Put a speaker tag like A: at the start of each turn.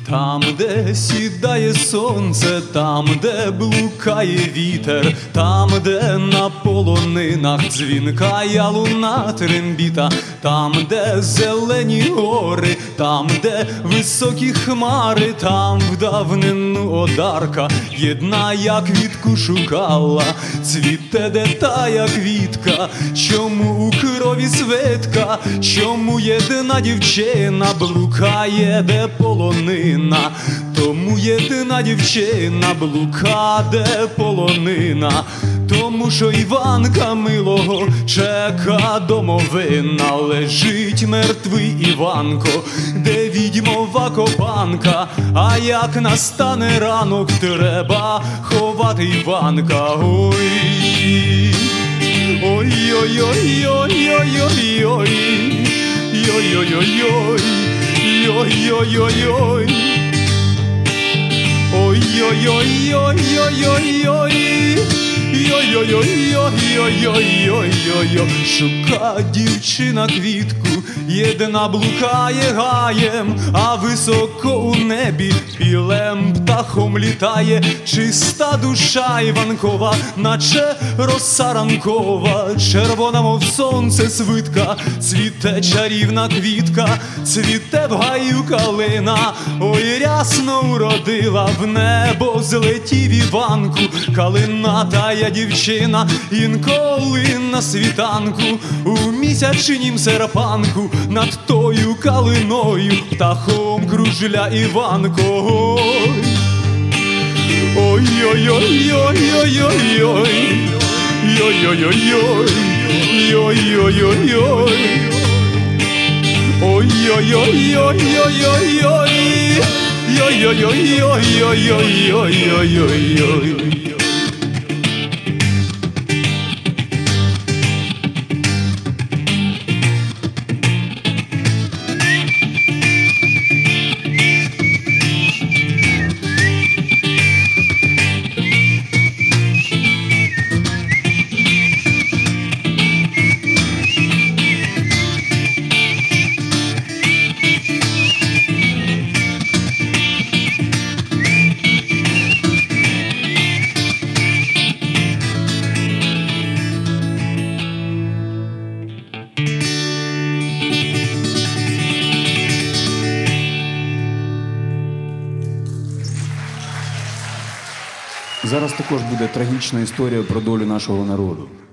A: Там, де сідає сонце, там, де блукає вітер, там, де на полонинах дзвінкає луна трембіта, там, де зелені гори, там, де високі хмари, там в давнину одарка єдна, як квітку шукала, цвіте де тая квітка, чому у крові светка, чому єдина дівчина блукає, де полонина, тому єдина дівчина блука, де полонина, тому що Іванка милого чека домовина, лежить мертвий Іванко, де відьмова копанка, а як настане ранок, треба ховати Іванка. Ой, ой-ой-ой-ой-ой-ой-ой, ой-ой-ой-ой, ой-ой-ой-ой, ой-ой-ой-ой-ой-ой, ой-ой-ой-ой-ой-ой-ой-ой. Шука дівчина квітку, єдина блукає гаєм, а високо у небі білим птахом літає. Чиста душа Іванкова, наче роса ранкова, червона, мов сонце свитка, цвіте чарівна квітка, цвіте в гаю калина. Ой, рясно уродила, в небо злетів Іванку, калина тая дівчина, інколи на світанку, у місячнім серпанку, над тою калиною птахом кружля Іванко. Ой-ой-ой-ой-ой-ой-ой, ой-ой-ой-ой, ой-ой-ой-ой, ой-ой-ой-ой-ой-ой, ой-ой-ой-ой-ой-ой-ой-ой.
B: Зараз також буде трагічна історія про долю нашого народу.